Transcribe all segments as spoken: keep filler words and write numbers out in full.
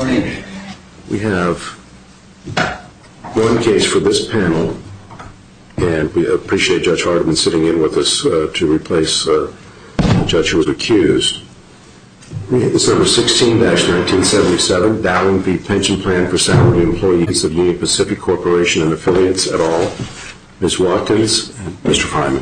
morning. We have one case for this panel, and we appreciate Judge Hardiman sitting in with us uh, to replace uh, the judge who was accused. It's number sixteen dash nineteen seventy-seven, Dowling v. Pension Plan for Salaried Employees of Union Pacific Corporation and Affiliates et al. Miz Watkins and Mister Fryman.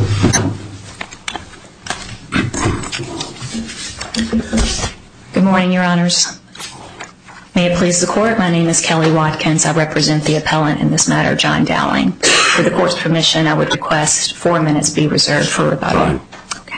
Good morning, Your Honors. May it please the Court, my name is Kelly Watkins. I represent the appellant in this matter, John Dowling. With the Court's permission, I would request four minutes be reserved for rebuttal. Okay.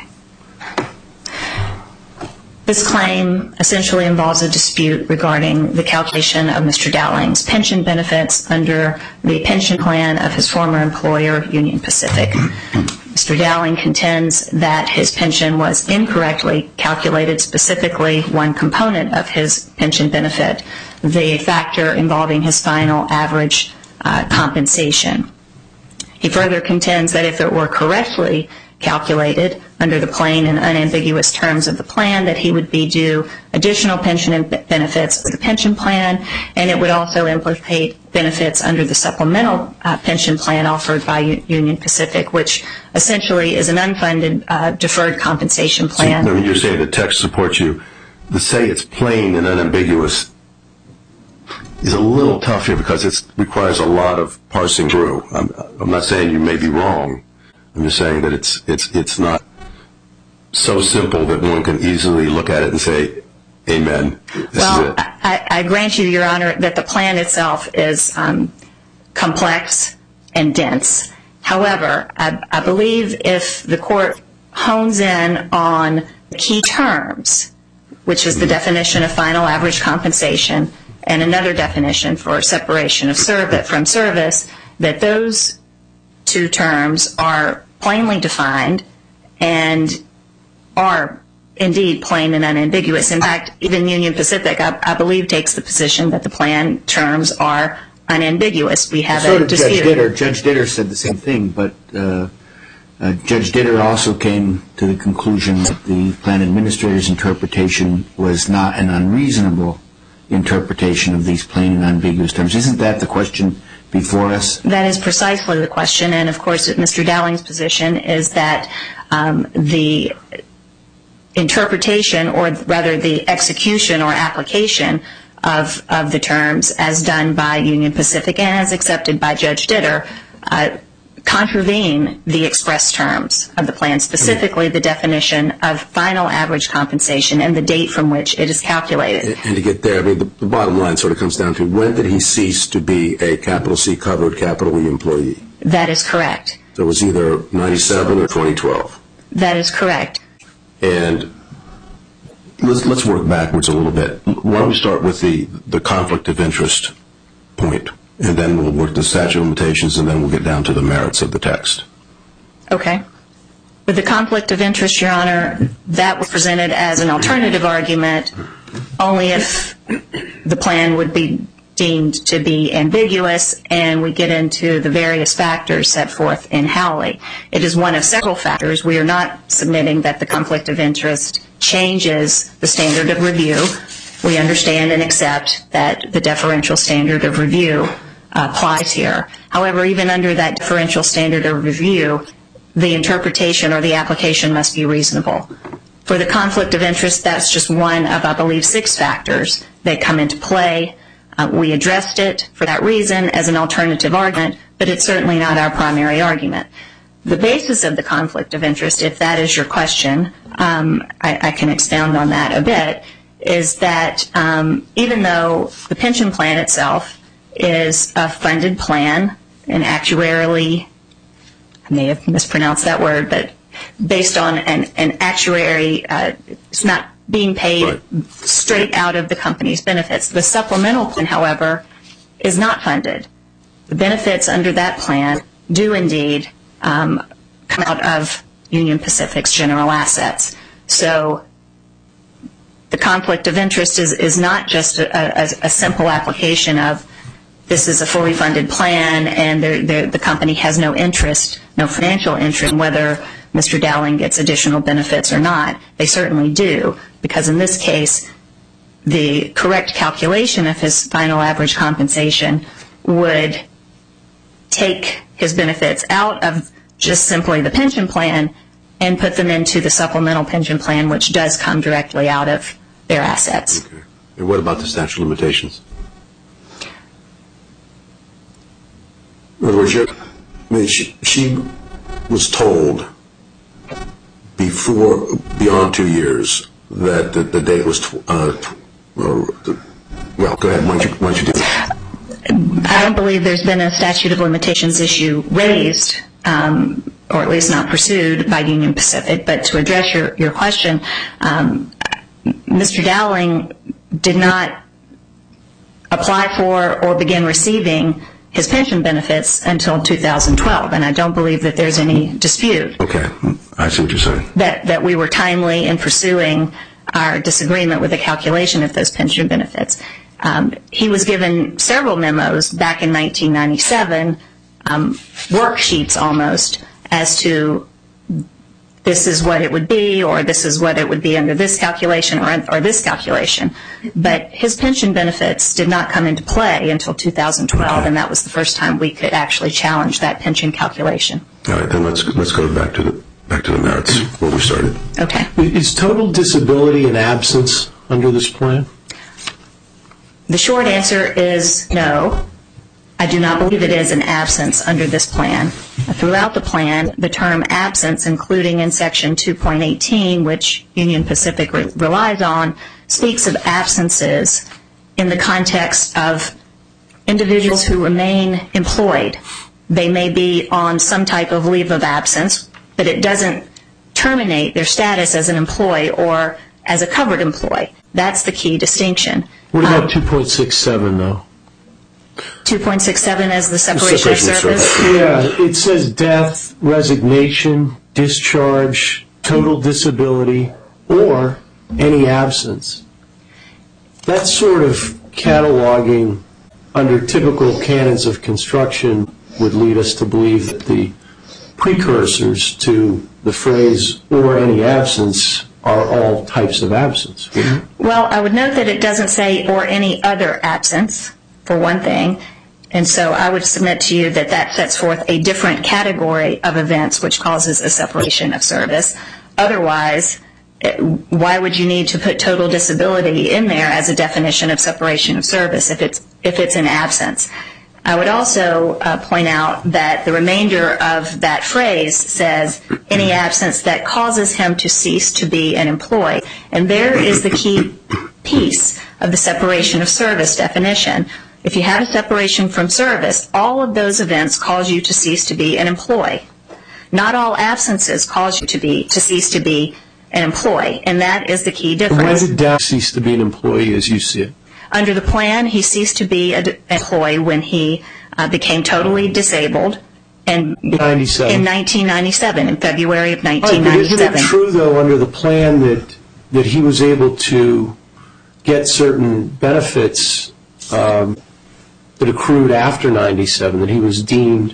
This claim essentially involves a dispute regarding the calculation of Mister Dowling's pension benefits under the pension plan of his former employer, Union Pacific. Mister Dowling contends that his pension was incorrectly calculated, specifically one component of his pension benefit, the factor involving his final average uh, compensation. He further contends that if it were correctly calculated under the plain and unambiguous terms of the plan, that he would be due additional pension benefits for the pension plan, and it would also implicate benefits under the supplemental uh, pension plan offered by U- Union Pacific, which essentially is an unfunded uh, deferred compensation plan. So, no, you're saying the text supports you. To say it's plain and unambiguous is a little tough here because it requires a lot of parsing through. I'm, I'm not saying you may be wrong. I'm just saying that it's it's it's not so simple that one can easily look at it and say, amen, this well, is it. I, I grant you, Your Honor, that the plan itself is um, complex and dense. However, I, I believe if the Court hones in on the key terms, which is the mm-hmm. definition of final average compensation and another definition for separation of service from service, that those two terms are plainly defined and are indeed plain and unambiguous. In fact, even Union Pacific, I, I believe, takes the position that the plan terms are unambiguous. We have so a did dispute. Judge Ditter. Judge Ditter said the same thing, but uh, uh, Judge Ditter also came to the conclusion that the plan administrator's interpretation was not an unreasonable interpretation of these plain and unambiguous terms. Isn't that the question before us? That is precisely the question, and of course Mister Dowling's position is that um, the interpretation, or rather the execution or application of, of the terms as done by Union Pacific and as accepted by Judge Ditter uh, contravene the express terms of the plan, specifically the definition of final average compensation and the date from which it is calculated. And, and to get there, I mean, the, the bottom line sort of comes down to, when did he cease to be a capital C covered, capital E employee? That is correct. So it was either ninety-seven or twenty twelve. That is correct. And let's, let's work backwards a little bit. Why don't we start with the, the conflict of interest point, and then we'll work the statute of limitations, and then we'll get down to the merits of the text. Okay. With the conflict of interest, Your Honor, that was presented as an alternative argument only if the plan would be deemed to be ambiguous, and we get into the various factors set forth in Howley. It is one of several factors. We are not submitting that the conflict of interest changes the standard of review. We understand and accept that the deferential standard of review uh, applies here. However, even under that deferential standard of review, the interpretation or the application must be reasonable. For the conflict of interest, that's just one of, I believe, six factors that come into play. Uh, we addressed it for that reason as an alternative argument, but it's certainly not our primary argument. The basis of the conflict of interest, if that is your question, um, I, I can expound on that a bit, is that um, even though the pension plan itself is a funded plan, and actuarially, I may have mispronounced that word, but based on an, an actuary, uh, it's not being paid right. straight out of the company's benefits. The supplemental plan, however, is not funded. The benefits under that plan do indeed um, come out of Union Pacific's general assets. So the conflict of interest is, is not just a, a, a simple application of this is a fully funded plan and they're, they're, the company has no interest, no financial interest in whether Mister Dowling gets additional benefits or not. They certainly do, because in this case, the correct calculation of his final average compensation would take his benefits out of just simply the pension plan and put them into the supplemental pension plan, which does come directly out of their assets. Okay. And what about the statute of limitations? In other words, I mean, she, she was told before, beyond two years, that the, the date was, tw- uh, tw- or, well, go ahead, why don't you, why don't you do that? I don't believe there's been a statute of limitations issue raised, um, or at least not pursued by Union Pacific. But to address your, your question, um, Mister Dowling did not apply for or begin receiving his pension benefits until two thousand twelve, and I don't believe that there's any dispute. Okay, I see what you're saying. That, that we were timely in pursuing our disagreement with the calculation of those pension benefits. Um, he was given several memos back in nineteen ninety-seven, um, worksheets almost, as to this is what it would be, or this is what it would be under this calculation or, or this calculation. But his pension benefits did not come into play until two thousand twelve, okay. And that was the first time we could actually challenge that pension calculation. All right, then let's let's go back to the back to the merits where we started. Okay. Is total disability an absence under this plan? The short answer is no. I do not believe it is an absence under this plan. Throughout the plan, the term absence, including in Section two point eighteen, which Union Pacific re- relies on, speaks of absences in the context of individuals who remain employed. They may be on some type of leave of absence, but it doesn't terminate their status as an employee or as a covered employee. That's the key distinction. What about um, two point six seven, though? two point six seven as the separation, separation of service? service. Yeah, it says death, resignation, discharge, total disability, or any absence. That's sort of cataloging under typical canons of construction would lead us to believe that the precursors to the phrase or any absence are all types of absence. Well, I would note that it doesn't say or any other absence, for one thing, and so I would submit to you that that sets forth a different category of events which causes a separation of service. Otherwise, why would you need to put total disability in there as a definition of separation of service if it's if it's an absence? I would also uh, point out that the remainder of that phrase says any absence that causes him to cease to be an employee. And there is the key piece of the separation of service definition. If you have a separation from service, all of those events cause you to cease to be an employee. Not all absences cause you to be to cease to be an employee, and that is the key difference. When did Dow cease to be an employee as you see it? Under the plan, he ceased to be an employee when he uh, became totally disabled and ninety-seven. in nineteen ninety-seven, in February of nineteen ninety-seven. Right, but isn't it true, though, under the plan that that he was able to get certain benefits um, that accrued after ninety-seven, that he was deemed,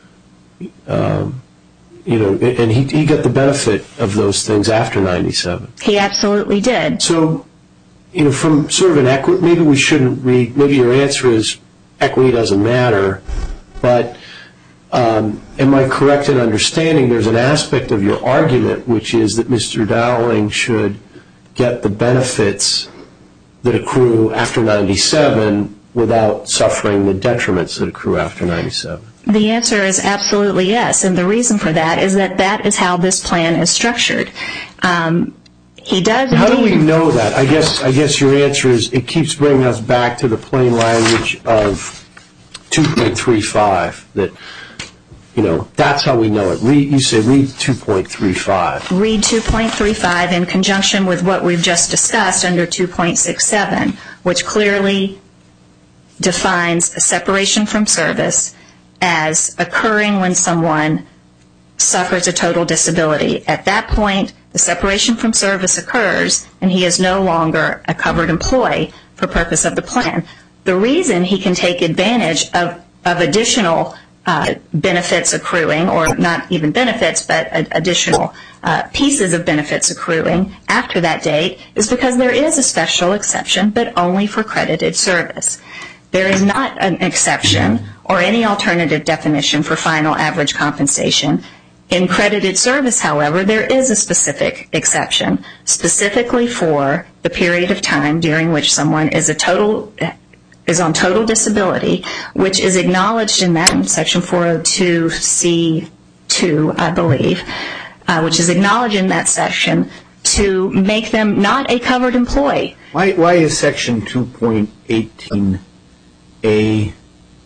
um, you know, and he, he got the benefit of those things after ninety-seven? He absolutely did. So, you know, from sort of an equity, maybe we shouldn't read, maybe your answer is equity doesn't matter, but um, am I correct in understanding there's an aspect of your argument which is that Mister Dowling should get the benefits that accrue after ninety-seven without suffering the detriments that accrue after ninety-seven? The answer is absolutely yes, and the reason for that is that that is how this plan is structured. Um, He does. How do we indeed. know that? I guess I guess your answer is it keeps bringing us back to the plain language of two point three five. That, you know, that's how we know it. Read, you say read two point three five. Read two point three five in conjunction with what we've just discussed under two point six seven, which clearly defines a separation from service as occurring when someone suffers a total disability. At that point, the separation from service occurs, and he is no longer a covered employee for purpose of the plan. The reason he can take advantage of, of additional uh, benefits accruing, or not even benefits, but additional uh, pieces of benefits accruing after that date is because there is a special exception, but only for credited service. There is not an exception or any alternative definition for final average compensation. In credited service, however, there is a specific exception, specifically for the period of time during which someone is a total is on total disability, which is acknowledged in that in Section four oh two C two, I believe, uh, which is acknowledged in that section to make them not a covered employee. Why, why is Section two point eighteen A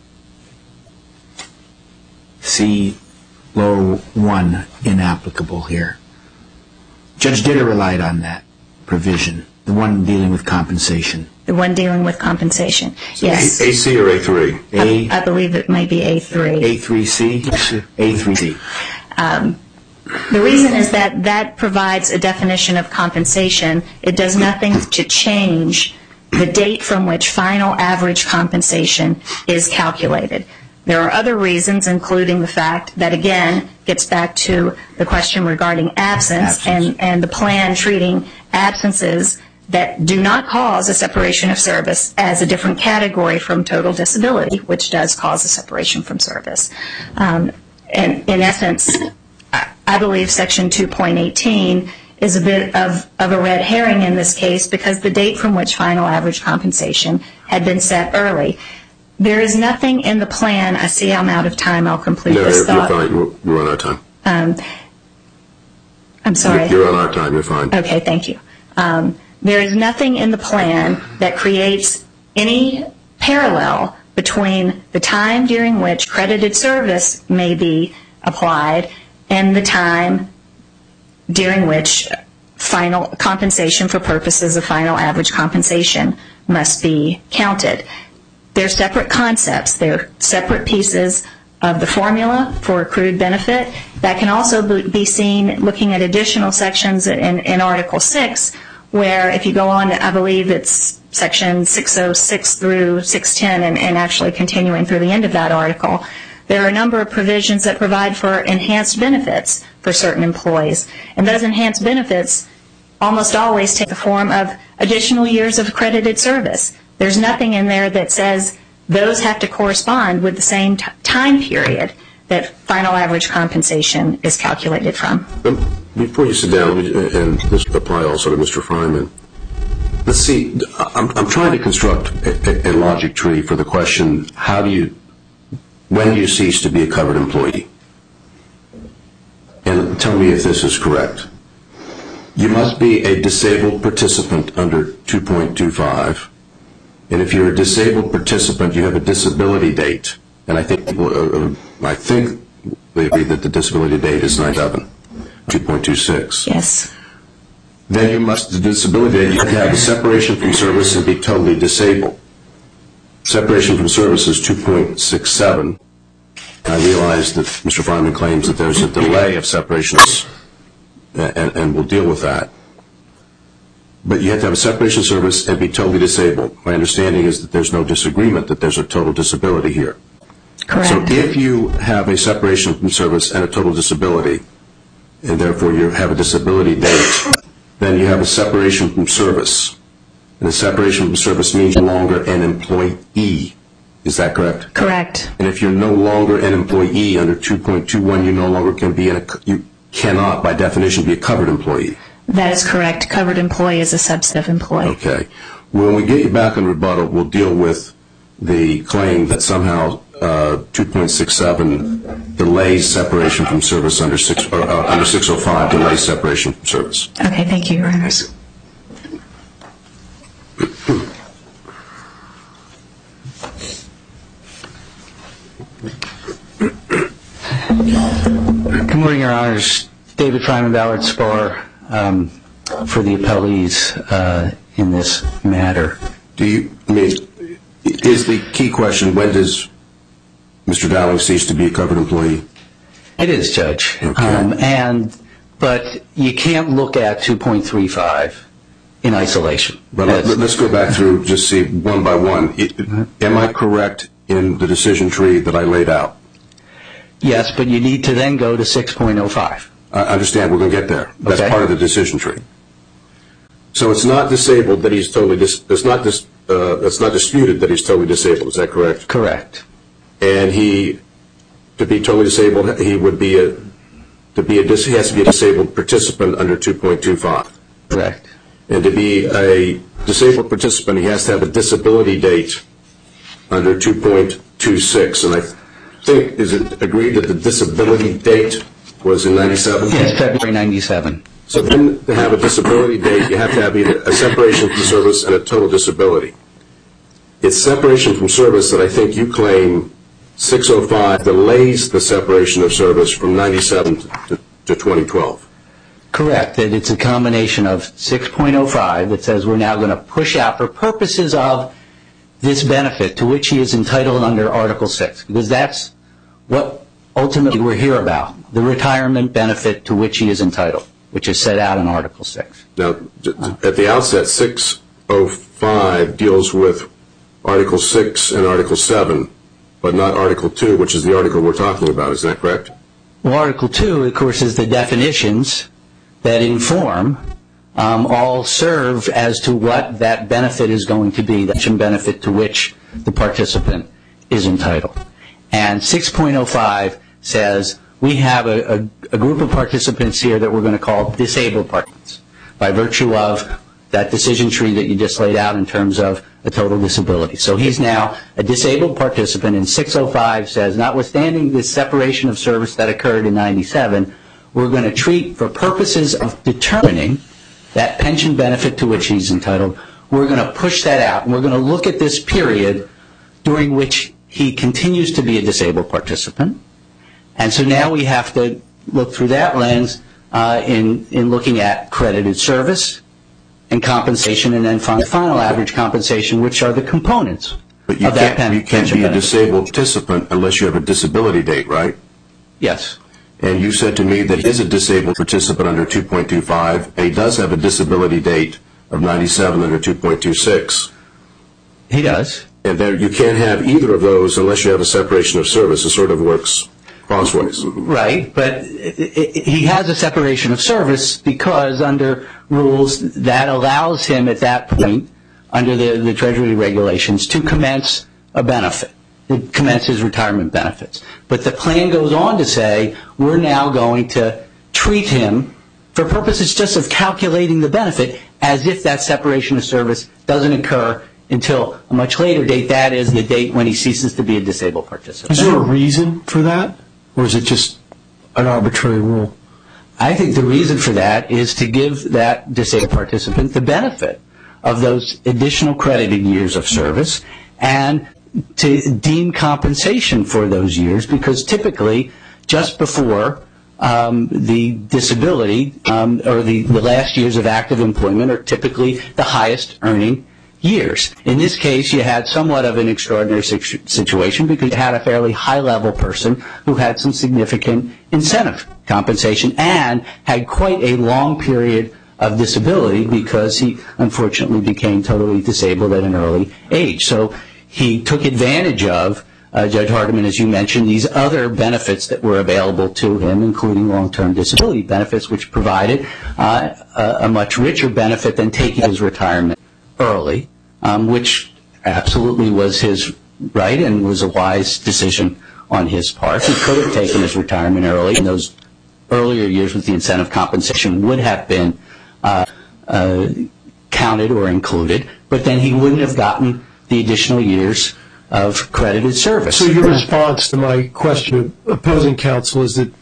C low one inapplicable here? Judge Ditter relied on that provision, the one dealing with compensation. The one dealing with compensation, yes. A C or A three? A, I, I believe it may be A three. A three C? A three C. Um, the reason is that that provides a definition of compensation. It does nothing to change the date from which final average compensation is calculated. There are other reasons, including the fact that, again, gets back to the question regarding absence, absence. And, and the plan treating absences that do not cause a separation of service as a different category from total disability, which does cause a separation from service. Um, and in essence, I believe Section two point eighteen is a bit of, of a red herring in this case because the date from which final average compensation had been set early. There is nothing in the plan. I see I'm out of time. I'll complete no, this you're, thought. You're fine. You're on our time. Um, I'm sorry. You're on our time. You're fine. Okay, thank you. Um, there is nothing in the plan that creates any parallel between the time during which credited service may be applied and the time during which final compensation for purposes of final average compensation must be counted. They're separate concepts. They're separate pieces of the formula for accrued benefit. That can also be seen looking at additional sections in, in Article six, where if you go on, I believe it's Section six oh six through six ten, and, and actually continuing through the end of that article, there are a number of provisions that provide for enhanced benefits for certain employees. And those enhanced benefits almost always take the form of additional years of accredited service. There's nothing in there that says those have to correspond with the same t- time period that final average compensation is calculated from. Um, before you sit down, and this applies also to Mister Fryman, let's see, I'm, I'm trying to construct a, a logic tree for the question, how do you, when do you cease to be a covered employee? And tell me if this is correct. You must be a disabled participant under two point two five. And if you're a disabled participant, you have a disability date. And I think uh, I think they agree that the disability date is nine eleven, two point two six. Yes. Then you must, the disability date, you have to have a separation from service and be totally disabled. Separation from service is two point six seven. I realize that Mister Fryman claims that there's a delay of separations, and, and we'll deal with that. But you have to have a separation service and be totally disabled. My understanding is that there's no disagreement that there's a total disability here. Correct. So if you have a separation from service and a total disability, and therefore you have a disability date, then you have a separation from service. And a separation from service means you're no longer an employee. Is that correct? Correct. And if you're no longer an employee under two point two one, you no longer can be, an, you cannot by definition be a covered employee. That is correct. Covered employee is a subset of employee. Okay. When we get you back in rebuttal, we'll deal with the claim that somehow uh, two point six seven delays separation from service under six or, uh, under six oh five delays separation from service. Okay. Thank you, Your Honors. Good morning, Your Honors. David Fryman, Ballard Spar, um, for the appellees uh, in this matter. Do you, I mean, is the key question, when does Mister Dowling cease to be a covered employee? It is, Judge. Okay. Um, and, but you can't look at two point three five in isolation. But let, let's go back through, just see one by one. It, am I correct in the decision tree that I laid out? Yes, but you need to then go to six point oh five. I understand. We're going to get there. That's Okay. part of the decision tree. So it's not disabled that he's totally dis- it's not dis- uh, it's not disputed that he's totally disabled. Is that correct? Correct. And he, to be totally disabled, he would be a to be a dis- he has to be a disabled participant under two point two five. Correct. And to be a disabled participant, he has to have a disability date under two point two six. And I think, is it agreed that the disability date was in ninety-seven? Yes, February ninety-seven. So then to have a disability date, you have to have either a separation from service and a total disability. It's separation from service that I think you claim six oh five delays the separation of service from ninety-seven to, to twenty twelve. Correct. That it's a combination of six point oh five that says we're now going to push out for purposes of this benefit to which he is entitled under Article six, because that's what ultimately we're here about, the retirement benefit to which he is entitled, which is set out in Article six. Now, at the outset, six oh five deals with Article six and Article seven, but not Article two, which is the article we're talking about. Is that correct? Well, Article two, of course, is the definitions that inform, um, all serve as to what that benefit is going to be, that benefit to which the participant is entitled. And six point oh five says we have a, a, a group of participants here that we're going to call disabled participants by virtue of that decision tree that you just laid out in terms of a total disability. So he's now a disabled participant, and six oh five says, notwithstanding this separation of service that occurred in ninety-seven, we're going to treat, for purposes of determining that pension benefit to which he's entitled, we're going to push that out, and we're going to look at this period during which he continues to be a disabled participant. And so now we have to look through that lens uh, in, in looking at credited service and compensation, and then final, final average compensation, which are the components But you of that can't, pen, you can't pension be a benefit. disabled participant unless you have a disability date, right? Yes. And you said to me that he is a disabled participant under two point two five, and he does have a disability date of ninety-seven under two point two six. He does. And there, you can't have either of those unless you have a separation of service. It sort of works crossways. Right, but it, it, he has a separation of service because under rules that allows him at that point, under the, the Treasury regulations, to commence a benefit, to commence his retirement benefits. But the plan goes on to say we're now going to treat him, for purposes just of calculating the benefit, as if that separation of service doesn't occur until a much later date. That is the date when he ceases to be a disabled participant. Is there a reason for that, or is it just an arbitrary rule? I think the reason for that is to give that disabled participant the benefit of those additional credited years of service and to deem compensation for those years, because typically just before um, the disability um, or the, the last years of active employment are typically the highest earning years. In this case, you had somewhat of an extraordinary situ- situation because you had a fairly high-level person who had some significant incentive compensation and had quite a long period of disability because he unfortunately became totally disabled at an early age. So he took advantage of, uh, Judge Hardiman, as you mentioned, these other benefits that were available to him, including long-term disability benefits, which provided uh, a, a much richer benefit than taking his retirement early, um, which absolutely was his right and was a wise decision on his part. He could have taken his retirement early, and those earlier years with the incentive compensation would have been uh, uh, counted or included, but then he wouldn't have gotten the additional years of credited service. So your response to my question of opposing counsel is that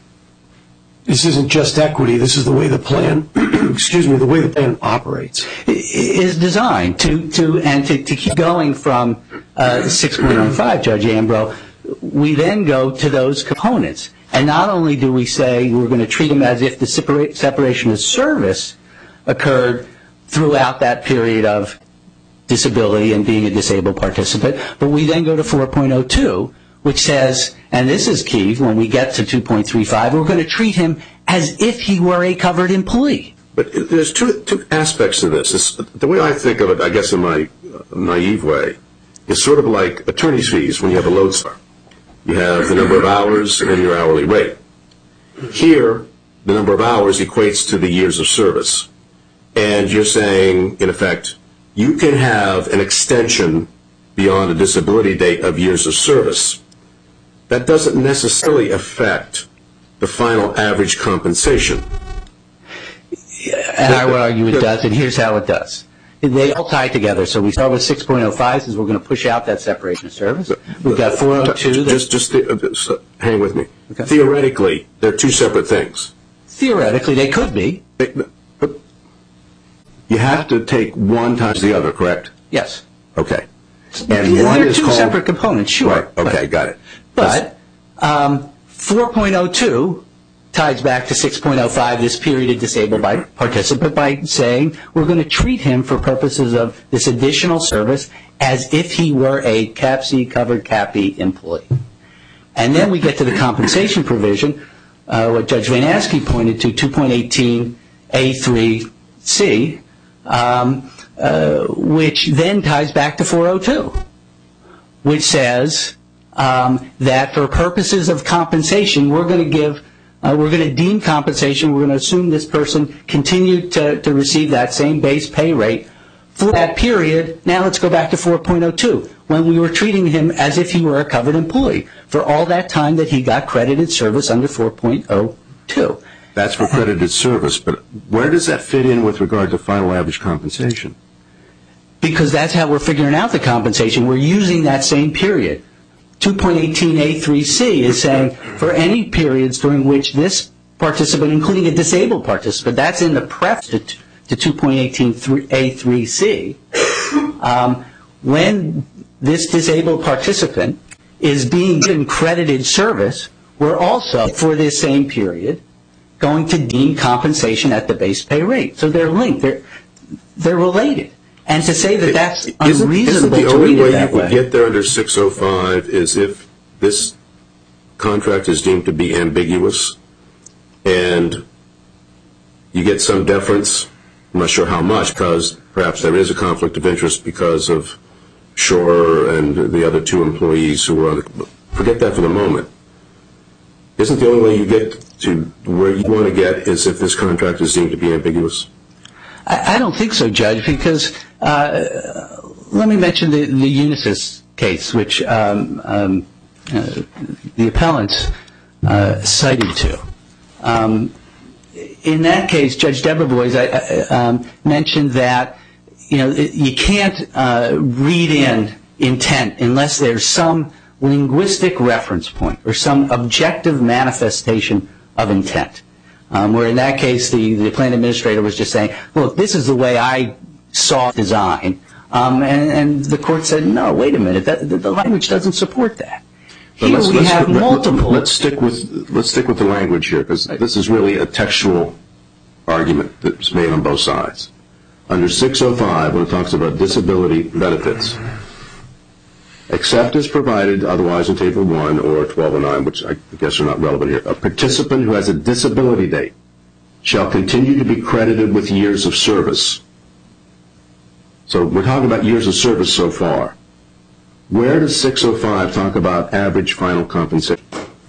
this isn't just equity, this is the way the plan, excuse me, the way the plan operates. Is designed to, to and to, to keep going from uh, six point oh five, Judge Ambrose, we then go to those components. And not only do we say we're going to treat them as if the separa- separation of service occurred throughout that period of disability and being a disabled participant, but we then go to four point oh two, which says, and this is key when we get to two point three five, we're going to treat him as if he were a covered employee. But there's two, two aspects to this. It's, the way I think of it, I guess in my uh, naive way, is sort of like attorney's fees when you have a lodestar. You have the number of hours and your hourly rate. Here, the number of hours equates to the years of service. And you're saying, in effect, you can have an extension beyond a disability date of years of service. That doesn't necessarily affect the final average compensation. And I would argue it does, and here's how it does. They all tie together. So we start with six point oh five, since we're going to push out that separation of service. We've got four oh two. Just, just uh, hang with me. Okay. Theoretically, they're two separate things. Theoretically, they could be. But you have to take one times the other, correct? Yes. Okay. And they're one is two called, separate components, sure. Right. Okay, but, got it. But um, four point oh two ties back to six point oh five, this period of disabled by participant, by saying we're going to treat him for purposes of this additional service as if he were a C A P C covered C A P E employee. And then we get to the compensation provision, uh, what Judge Van Aske pointed to, two point eighteen A three C, um, uh, which then ties back to four oh two, which says um, that for purposes of compensation, we're going to give Uh, we're going to deem compensation. We're going to assume this person continued to, to receive that same base pay rate for that period. Now let's go back to four point oh two, when we were treating him as if he were a covered employee for all that time that he got credited service under four point oh two. That's for credited service, but where does that fit in with regard to final average compensation? Because that's how we're figuring out the compensation. We're using that same period. two point eighteen A three C is saying for any periods during which this participant, including a disabled participant, that's in the preface to, to two point eighteen A three C, um, when this disabled participant is being given credited service, we're also, for this same period, going to deem compensation at the base pay rate. So they're linked. They're, they're related. And to say that that's unreasonable to read it that way. The only way you could get there under six oh five is if this contract is deemed to be ambiguous and you get some deference. I'm not sure how much, because perhaps there is a conflict of interest because of Shore and the other two employees who were on the... Forget that for the moment. Isn't the only way you get to where you want to get is if this contract is deemed to be ambiguous? I don't think so, Judge, because uh, let me mention the, the Unisys case, which um, um, uh, the appellants uh, cited to. Um, in that case, Judge Debevoise uh, um, mentioned that you know you can't uh, read in intent unless there's some linguistic reference point or some objective manifestation of intent. Um, where in that case, the, the plan administrator was just saying, look, this is the way I saw design. Um, and, and the court said, no, wait a minute, that, the, the language doesn't support that. Here let's, we let's, have let, multiple... Let's stick with, let's stick with the language here, because this is really a textual argument that's made on both sides. Under six oh five, when it talks about disability benefits, except as provided otherwise in Table one or twelve oh nine, which I guess are not relevant here, a participant who has a disability date shall continue to be credited with years of service. So we're talking about years of service so far. Where does six oh five talk about average final compensation?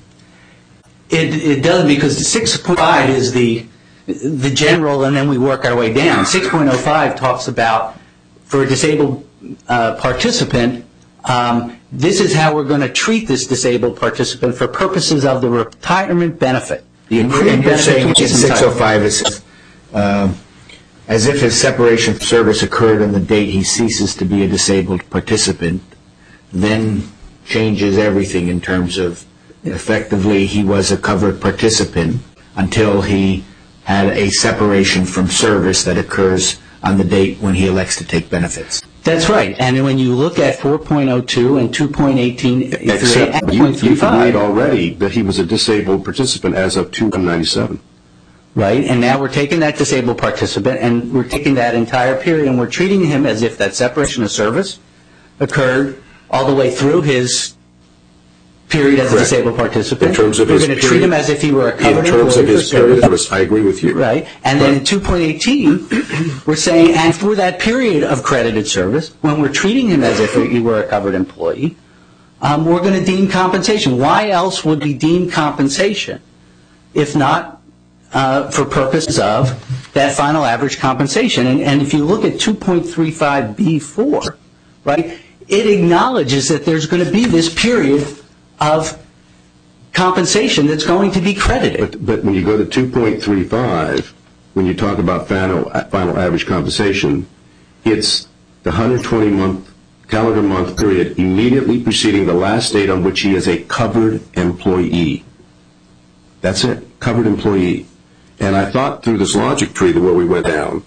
It, it doesn't, because six point oh five is the, the general, and then we work our way down. six point oh five talks about, for a disabled uh, participant, Um, this is how we're going to treat this disabled participant for purposes of the retirement benefit. The and you're saying in six oh five is uh, as if his separation from service occurred on the date he ceases to be a disabled participant, then changes everything in terms of effectively he was a covered participant until he had a separation from service that occurs on the date when he elects to take benefits. That's right. And when you look at four point oh two and two point eighteen, except you, you've agreed already that he was a disabled participant as of two ninety-seven. Right, and now we're taking that disabled participant and we're taking that entire period and we're treating him as if that separation of service occurred all the way through his period as Correct. a disabled participant. In terms of we're his going to treat him as if he were a covered employee. In terms of his period of service, I agree with you. Right, and then in two point eighteen, we're saying, and for that period of credited service, when we're treating him as if he were a covered employee, um, we're going to deem compensation. Why else would we deem compensation if not uh, for purposes of that final average compensation? And, and if you look at two point three five B four, right, it acknowledges that there's going to be this period of compensation that's going to be credited. But, but when you go to two point three five, when you talk about final, final average compensation, it's the one hundred twenty month calendar month period immediately preceding the last date on which he is a covered employee. That's it, covered employee. And I thought through this logic tree that where we went down,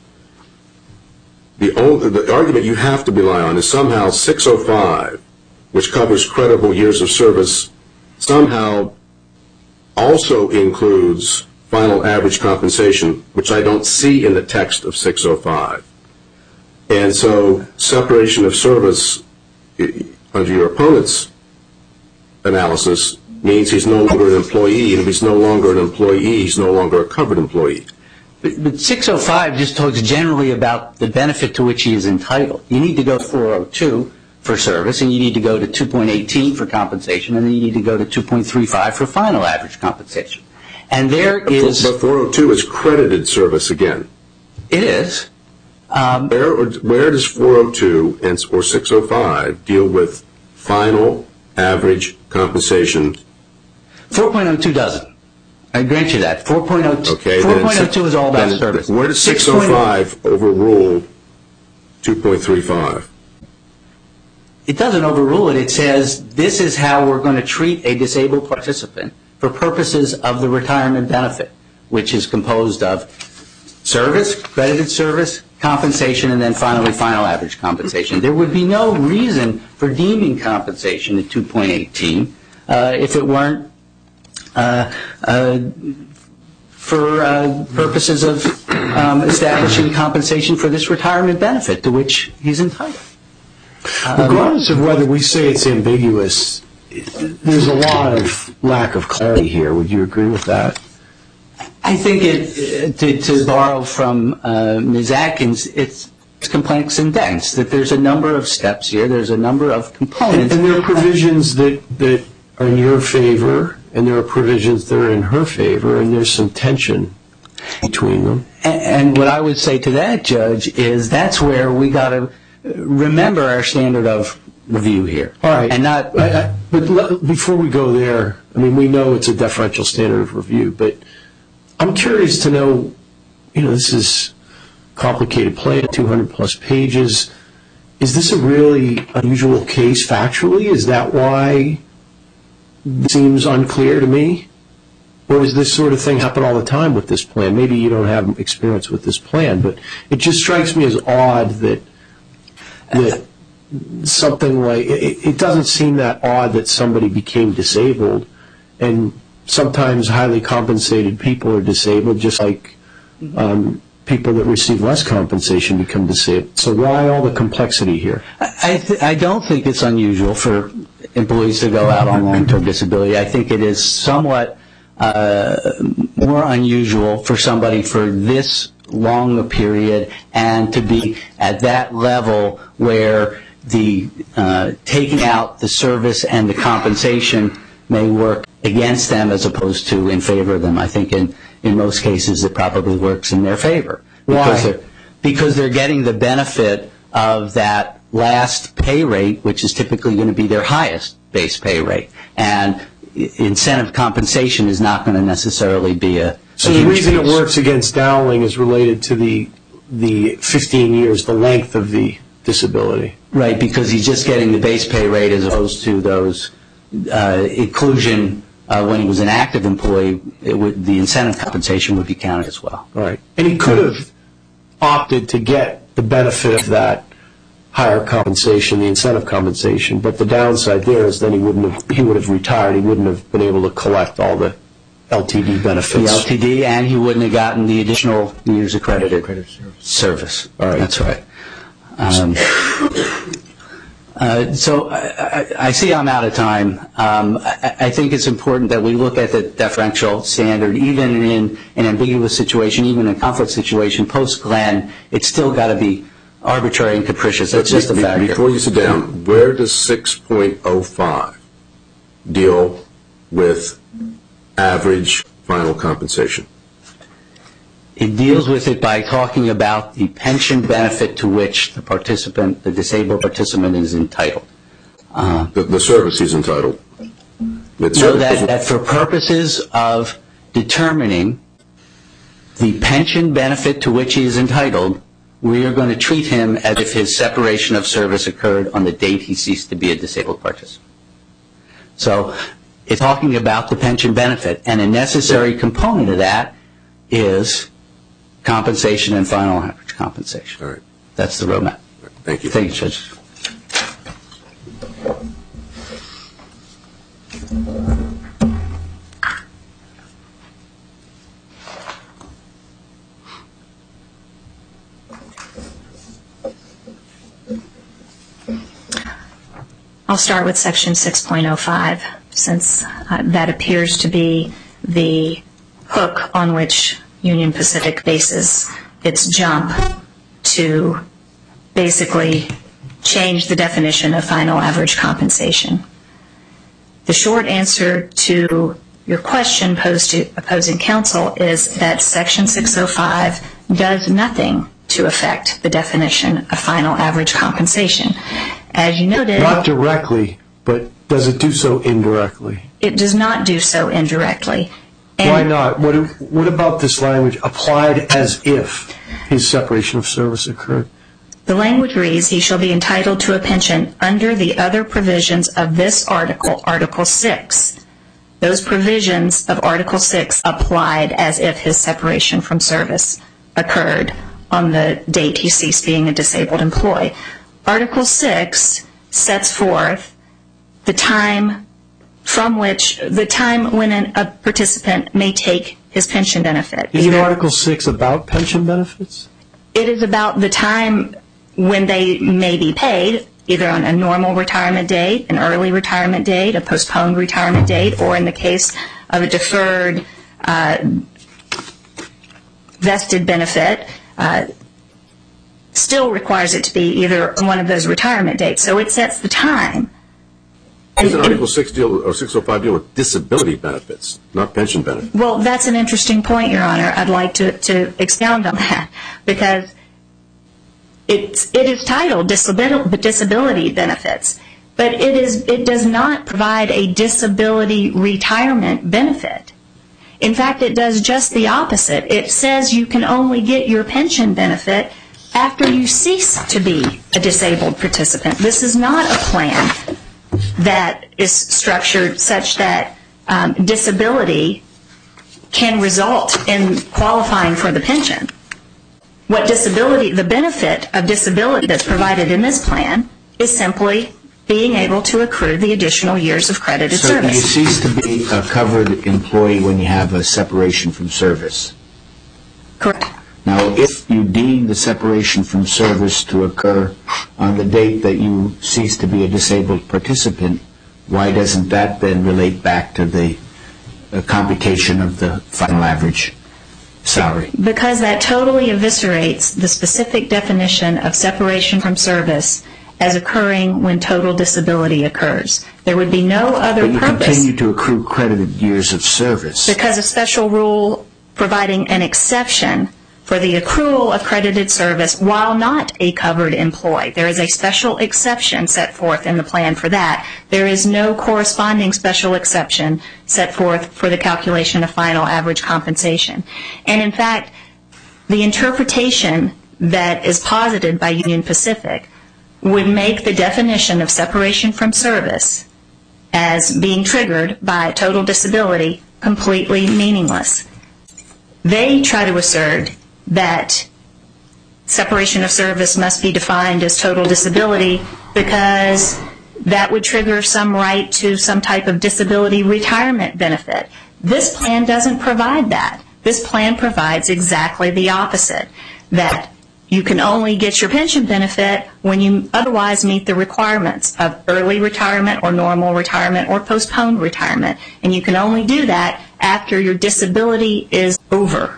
the, old, the argument you have to rely on is somehow six oh five, which covers credible years of service, somehow also includes final average compensation, which I don't see in the text of six oh five. And so separation of service under your opponent's analysis means he's no longer an employee, and if he's no longer an employee, he's no longer a covered employee. But, but six oh five just talks generally about the benefit to which he is entitled. You need to go to four oh two for service, and you need to go to two point one eight for compensation, and then you need to go to two point three five for final average compensation. And there is... But four oh two is credited service again. It is. Um, where, where does four oh two and, or six oh five deal with final average compensation? four point oh two doesn't. I grant you that. four point oh two, okay, four point oh two is all about service. Where does six oh five overrule two point three five? It doesn't overrule it. It says this is how we're going to treat a disabled participant for purposes of the retirement benefit, which is composed of service, credited service, compensation, and then finally final average compensation. There would be no reason for deeming compensation at two point one eight uh, if it weren't uh, uh, for uh, purposes of um, establishing compensation for this retirement benefit to which he's entitled. Regardless of whether we say it's ambiguous, there's a lot of lack of clarity here. Would you agree with that? I think it, to, to borrow from uh, Miz Atkins, it's, it's complex and dense, that there's a number of steps here, there's a number of components. And, and there are provisions that, that are in your favor, and there are provisions that are in her favor, and there's some tension between them. And, and what I would say to that, Judge, is that's where we got to remember our standard of review here. All right. And not, I, I, but l- before we go there, I mean, we know it's a deferential standard of review, but I'm curious to know, you know, this is a complicated plan, two hundred plus pages. Is this a really unusual case factually? Is that why it seems unclear to me? Or does this sort of thing happen all the time with this plan? Maybe you don't have experience with this plan, but it just strikes me as odd that that something like, it, it doesn't seem that odd that somebody became disabled, and sometimes highly compensated people are disabled, just like um, people that receive less compensation become disabled. So why all the complexity here? I, th- I don't think it's unusual for employees to go out on long-term disability. I think it is somewhat uh, more unusual for somebody for this long a period and to be at that level where the uh, taking out the service and the compensation may work against them as opposed to in favor of them. I think in, in most cases it probably works in their favor. Because Why? They're, because they're getting the benefit of that last pay rate, which is typically going to be their highest base pay rate. And incentive compensation is not going to necessarily be a, So a the huge reason it piece. works against Dowling is related to the the fifteen years, the length of the disability. Right, because he's just getting the base pay rate as opposed to those uh, inclusion uh, when he was an active employee, it would, the incentive compensation would be counted as well. All right. And he could have opted to get the benefit of that higher compensation, the incentive compensation, but the downside there is then he wouldn't have, he would have retired, he wouldn't have been able to collect all the L T D benefits. The L T D, and he wouldn't have gotten the additional years of credited service. All right. That's right. Um, uh, so I, I, I see I'm out of time. Um, I, I think it's important that we look at the deferential standard, even in an ambiguous situation, even in a conflict situation, post-Glenn, it's still got to be arbitrary and capricious. That's just a fact. Before you sit down, where does six point oh five deal with average final compensation? It deals with it by talking about the pension benefit to which the participant, the disabled participant, is entitled. Uh, the, the service he's entitled. So that, that for purposes of determining the pension benefit to which he is entitled, we are going to treat him as if his separation of service occurred on the date he ceased to be a disabled participant. So it's talking about the pension benefit, and a necessary component of that is compensation and final average compensation. All right. That's the roadmap. Right. Thank you. Thank you, Judge. I'll start with Section six point oh five, since uh, that appears to be the hook on which Union Pacific bases its jump to basically change the definition of final average compensation. The short answer to your question posed to opposing counsel is that Section six oh five does nothing to affect the definition of final average compensation. As you noted... Not directly, but does it do so indirectly? It does not do so indirectly. And why not? What, what about this language, applied as if his separation of service occurred? The language reads, he shall be entitled to a pension under the other provisions of this article, Article six. Those provisions of Article six applied as if his separation from service occurred on the date he ceased being a disabled employee. Article six sets forth the time from which, the time when an, a participant may take his pension benefit. Is Article six about pension benefits? It is about the time when they may be paid, either on a normal retirement date, an early retirement date, a postponed retirement date, or in the case of a deferred uh, vested benefit, uh, still requires it to be either one of those retirement dates. So it sets the time. Doesn't Article six deal, or six oh five deal with disability benefits, not pension benefits? Well, that's an interesting point, Your Honor. I'd like to, to expound on that, because it's, it is titled disability, disability benefits, but it is it does not provide a disability retirement benefit. In fact, it does just the opposite. It says you can only get your pension benefit after you cease to be a disabled participant. This is not a plan that is structured such that um, disability can result in qualifying for the pension. What disability, the benefit of disability that's provided in this plan is simply being able to accrue the additional years of credited so service. So you cease to be a covered employee when you have a separation from service? Correct. Now, if you deem the separation from service to occur on the date that you cease to be a disabled participant, why doesn't that then relate back to the uh, computation of the final average salary? Because that totally eviscerates the specific definition of separation from service as occurring when total disability occurs. There would be no other but you purpose. Continue to accrue credited years of service. Because a special rule providing an exception for the accrual of credited service while not a covered employee. There is a special exception set forth in the plan for that. There is no corresponding special exception set forth for the calculation of final average compensation. And in fact, the interpretation that is posited by Union Pacific would make the definition of separation from service as being triggered by total disability completely meaningless. They try to assert that separation of service must be defined as total disability because that would trigger some right to some type of disability retirement benefit. This plan doesn't provide that. This plan provides exactly the opposite, that you can only get your pension benefit when you otherwise meet the requirements of early retirement or normal retirement or postponed retirement. And you can only do that after your disability is over.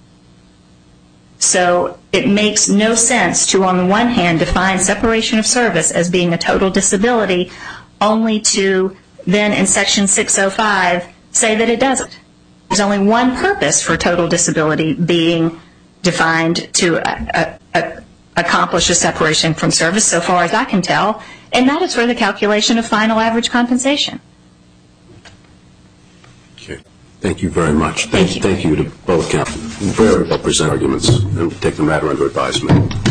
So it makes no sense to, on the one hand, define separation of service as being a total disability only to then in Section six oh five say that it doesn't. There's only one purpose for total disability being defined to uh, uh, accomplish a separation from service, so far as I can tell, and that is for the calculation of final average compensation. Okay. Thank you very much. Thank you. Thank you to both counsel. Very well presented arguments, and we'll take the matter under advisement.